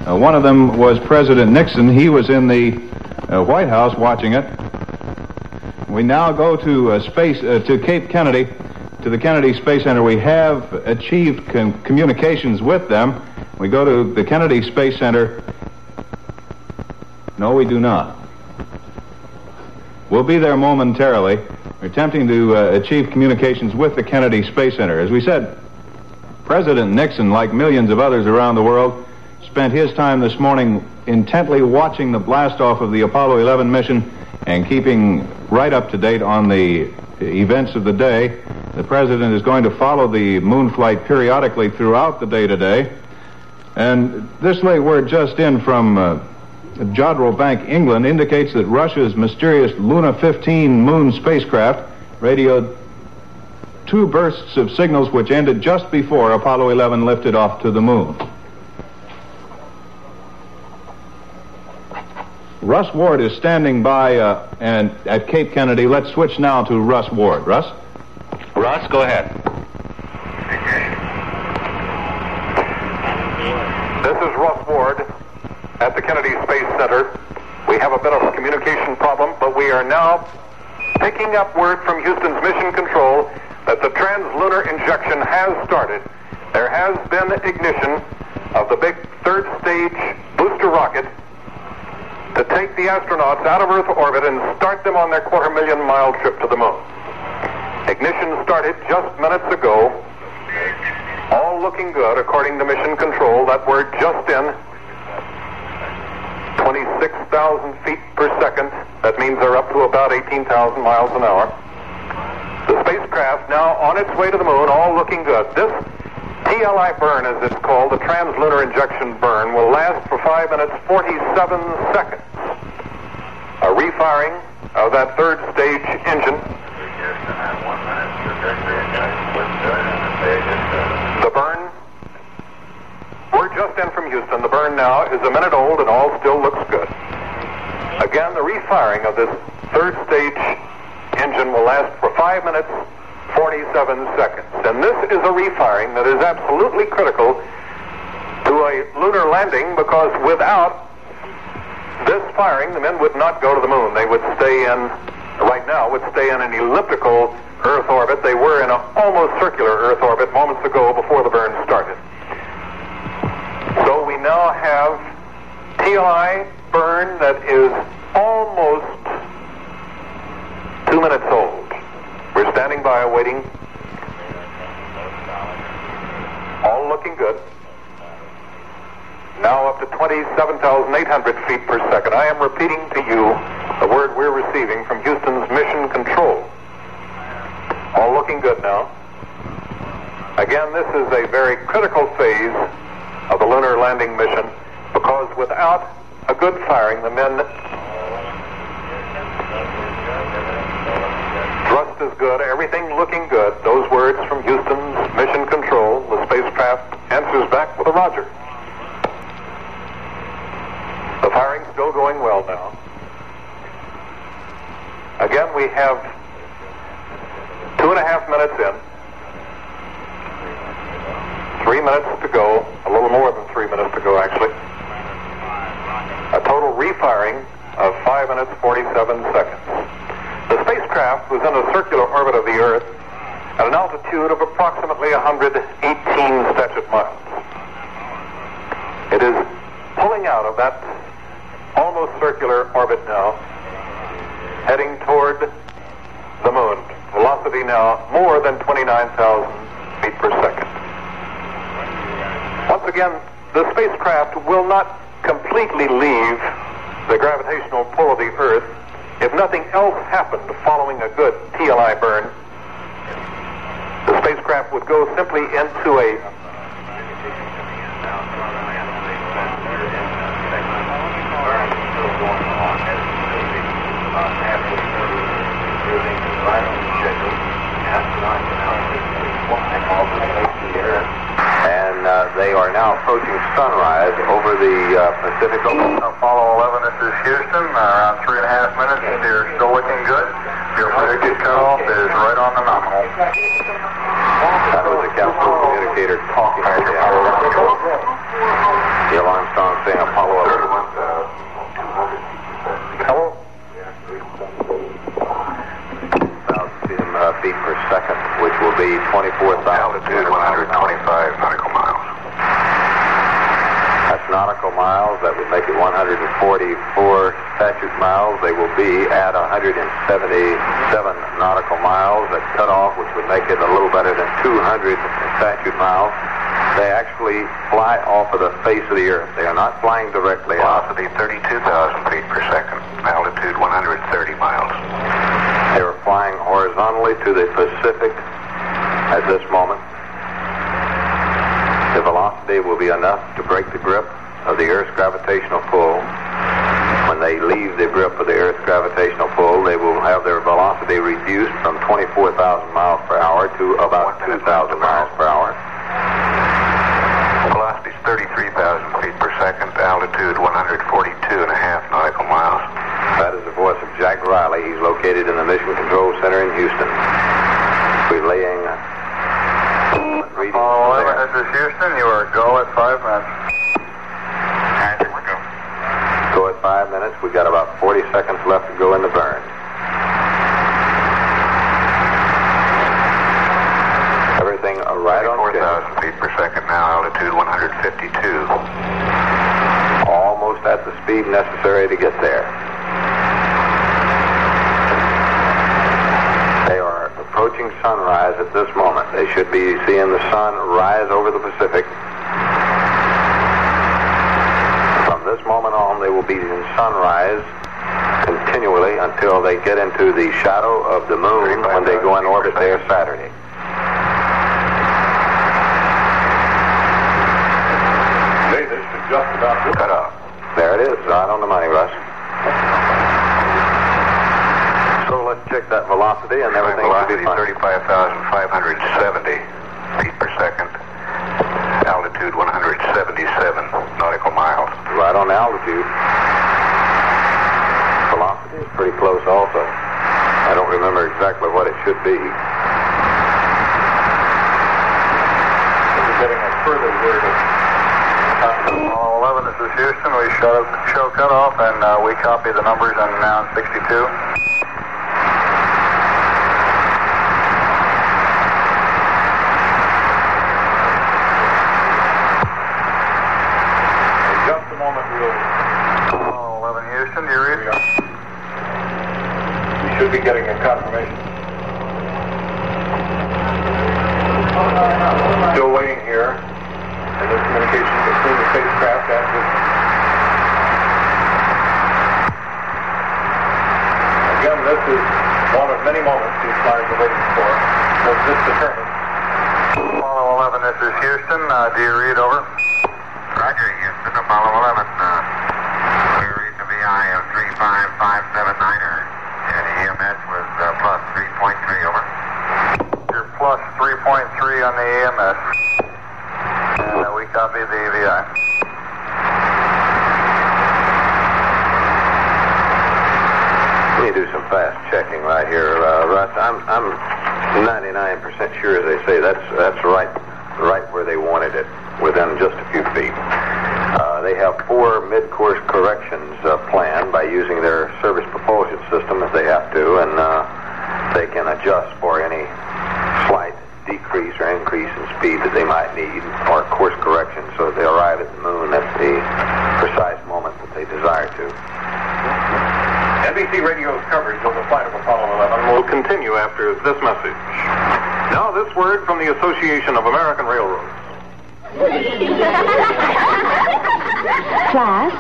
One of them was President Nixon. He was in the White House watching it. We now go to to Cape Kennedy, to the Kennedy Space Center. We have achieved communications with them. We go to the Kennedy Space Center. No, we do not. We'll be there momentarily. We're attempting to achieve communications with the Kennedy Space Center. As we said, President Nixon, like millions of others around the world, spent his time this morning intently watching the blastoff of the Apollo 11 mission and keeping right up to date on the events of the day. The President is going to follow the moon flight periodically throughout the day today. And this late word just in from Jodrell Bank, England, indicates that Russia's mysterious Luna 15 moon spacecraft radioed 2 bursts of signals which ended just before Apollo 11 lifted off to the moon. Russ Ward is standing by and at Cape Kennedy. Let's switch now to Russ Ward. Russ? Russ, go ahead. This is Russ Ward at the Kennedy Space Center. We have a bit of a communication problem, but we are now picking up word from Houston's Mission Control that the translunar injection has started. There has been ignition of the big third stage booster rocket to take the astronauts out of Earth orbit and start them on their 250,000-mile trip to the moon. Ignition started just minutes ago. All looking good according to Mission Control. That word just in. 26,000 feet per second. That means they're up to about 18,000 miles an hour. The spacecraft now on its way to the moon, all looking good. This TLI burn, as it's called, the translunar injection burn, will last for 5 minutes 47 seconds. A refiring of that third stage engine. The burn, we're just in from Houston. The burn now is a minute old and all still looks good. Again, the refiring of this third stage engine will last for 5 minutes 47 seconds. And this is a refiring that is absolutely critical to a lunar landing, because without this firing, the men would not go to the moon. They would stay in, right now, would stay in an elliptical Earth orbit. They were in an almost circular Earth orbit moments ago before the burn started. So we now have TLI burn that is almost 2 minutes old. We're standing by waiting. All looking good. Now up to 27,800 feet per second. I am repeating to you the word we're receiving from Houston's Mission Control. All looking good now. Again, this is a very critical phase of the lunar landing mission, because without a good firing, the men thrust is good, everything looking good. Those words from Houston's Mission Control. The spacecraft answers back with a roger. The firing's still going well now. Again, we have 2.5 minutes in. 3 minutes to go. A little more than 3 minutes to go, actually. A total refiring of 5 minutes 47 seconds. The spacecraft was in a circular orbit of the Earth at an altitude of approximately 118 statute miles. It is pulling out of that almost circular orbit now, heading toward the moon. Velocity now more than 29,000 feet per second. Once again, the spacecraft will not completely leave the gravitational pull of the Earth. If nothing else happened following a good TLI burn, the spacecraft would go simply into a they are now approaching sunrise over the Pacific Ocean. Apollo 11, this is Houston. Around 3.5 minutes. They're still looking good. Your predicted cutoff is right on the nominal. That was the capsule communicator talking to the Neil Armstrong saying Apollo 11. Hello? 1,000 feet per second, which will be 24,000. Altitude 125 nautical miles. That's nautical miles. That would make it 144 statute miles. They will be at 177 nautical miles at cutoff, which would make it a little better than 200 statute miles. They actually fly off of the face of the Earth. They are not flying directly off. Velocity 32,000 feet per second. Altitude 130 miles. They are flying horizontally to the Pacific at this moment. The velocity will be enough to break the grip of the Earth's gravitational pull. When they leave the grip of the Earth's gravitational pull, they will have their velocity reduced from 24,000 miles per hour to about 2,000 miles per hour. Velocity is 33,000 feet per second. Altitude 142.5 nautical miles. That is the voice of Jack Riley. He's located in the Mission Control Center in Houston. Relaying reading. Apollo 11, this is Houston. You are go at 5 minutes. Here we go. Go at 5 minutes. We've got about 40 seconds left to go in the burn. Everything right on 4,000 feet per second now. Altitude 152. Almost at the speed necessary to get there. They are approaching sunrise at this moment. They should be seeing the sun rise over the Pacific. From this moment on, they will be in sunrise continually until they get into the shadow of the moon when they go in orbit there Saturday. This is just about cut off. There it is, right on the money, Russ. So let's check that velocity and everything should be Velocity fine. 35,570 feet per second. Altitude 177 nautical miles. Right on altitude. Velocity is pretty close also. I don't remember exactly what it should be. We're getting a further word of Apollo 11, this is Houston. We show cutoff and we copy the numbers on now 62. Should be getting a confirmation. Still waiting here. And there's communication between the spacecraft and this. Again, this is one of many moments these flyers are waiting for. So this determines. Apollo 11, this is Houston. Do you read over? Roger, Houston. Apollo 11. We read the VI of 35579er. And EMS was plus 3.3, over. You're plus 3.3 on the EMS. And we copy the VI. Let me do some fast checking right here, Russ. I'm 99% sure, as they say, that's right where they wanted it, within just a few feet. They have 4 mid-course corrections planned by using their service propulsion system if they have to, and they can adjust for any slight decrease or increase in speed that they might need, or course correction, so that they arrive at the moon at the precise moment that they desire to. NBC Radio's coverage of the flight of Apollo 11 will continue after this message. Now this word from the Association of American Railroads. Class?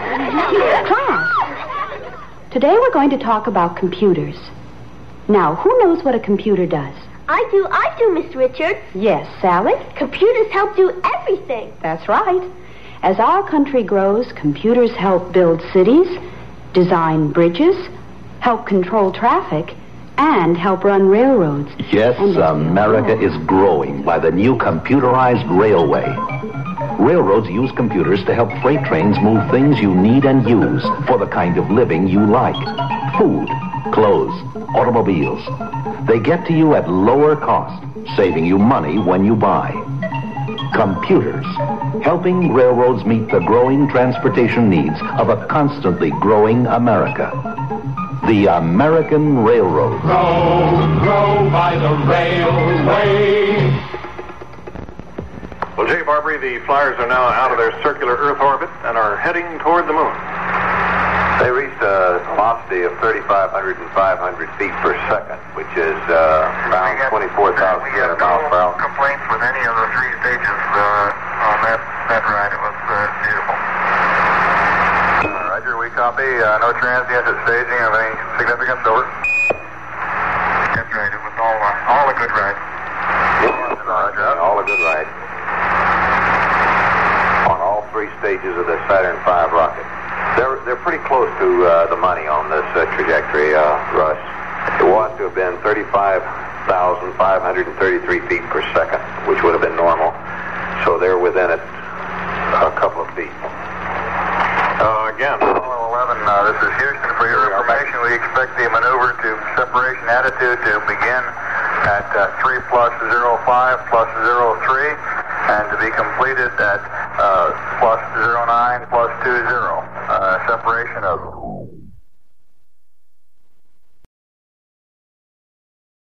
Today we're going to talk about computers. Now, who knows what a computer does? I do, Miss Richards. Yes, Sally? Computers help do everything. That's right. As our country grows, computers help build cities, design bridges, help control traffic, and help run railroads. Yes, America is growing by the new computerized railway. Railroads use computers to help freight trains move things you need and use for the kind of living you like. Food, clothes, automobiles. They get to you at lower cost, saving you money when you buy. Computers, helping railroads meet the growing transportation needs of a constantly growing America. The American Railroad. Grow by the railway. Well, Jay Barbary, the Flyers are now out of their circular Earth orbit and are heading toward the moon. They reached a velocity of 3,500 and 500 feet per second, which is around 24,000 miles per hour. Complaints with any of the three stages on that ride. It was beautiful. Roger, we copy. No transients at staging of any significance. Over. That's right. It was all a good ride. Roger. All a good ride. On all three stages of the Saturn V rocket. They're pretty close to the money on this trajectory, Russ. It was to have been 35,533 feet per second, which would have been normal. So they're within it a couple of feet. Again, Apollo 11, this is Houston. For your information, we expect the maneuver to separation attitude to begin at 3 plus 05 plus 03 and to be completed at plus 09 plus 20. Separation of